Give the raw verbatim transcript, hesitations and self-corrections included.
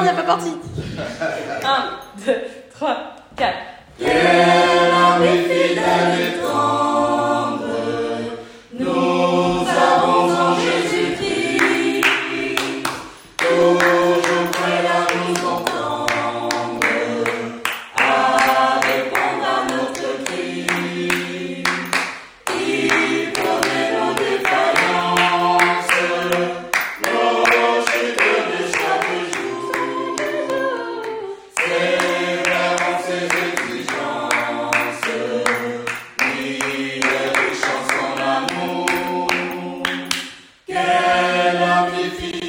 il n'y a pas parti. un, deux, trois, quatre.